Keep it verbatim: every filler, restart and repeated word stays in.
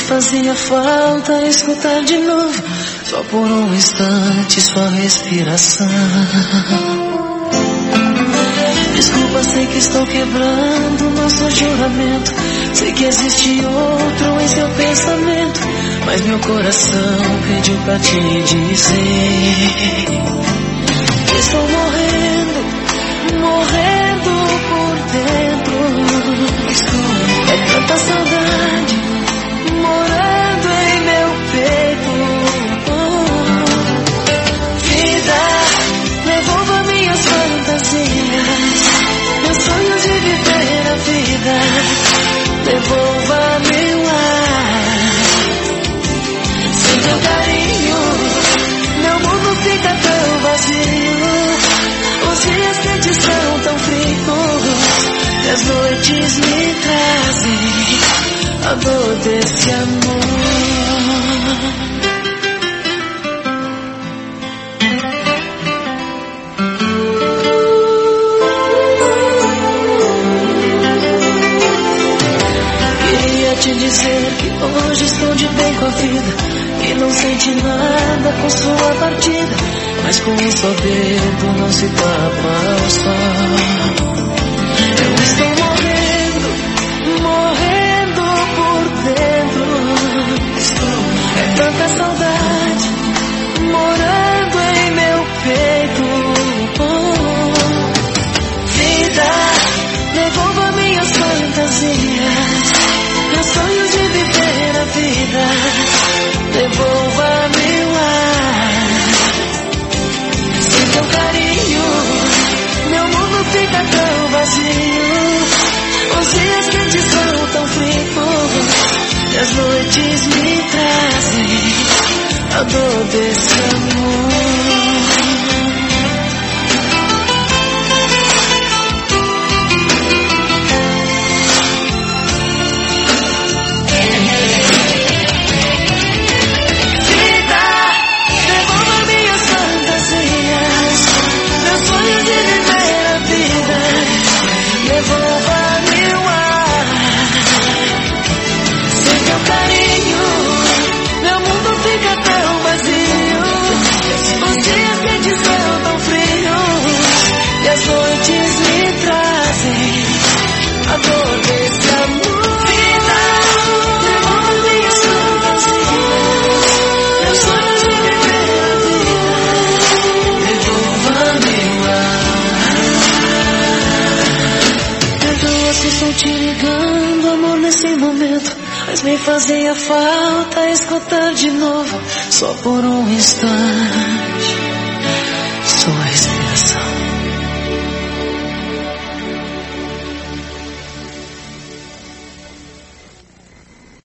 fazia falta escutar de novo, só por um instante sua respiração. Desculpa, sei que estou quebrando nosso juramento, sei que existe outro em seu pensamento, mas meu coração pediu pra te dizer que estou morrendo, morrendo por dentro. É tanta saudade morando em meu peito. Vida, devolva minhas fantasias, meus sonhos de viver a vida. Devolva meu ar. Sem teu carinho, meu mundo fica tão vazio. Os dias quentes são tão frios e as noites me trazem a dor desse amor. Queria te dizer que hoje estou de bem com a vida, que não sente nada com sua partida, mas com um só dedo não se tapa o sol. Eu estou morrendo, morrendo por dentro. É tanta saudade morando em meu peito. Vida, devolva minhas fantasias, meus sonhos de viver a vida. Devolva meu ar. Sem teu carinho, meu mundo fica tão vazio. Os dias quentes são tão frios e as noites me trazem a dor desse amor. Mas me fazia falta escutar de novo, só por um instante.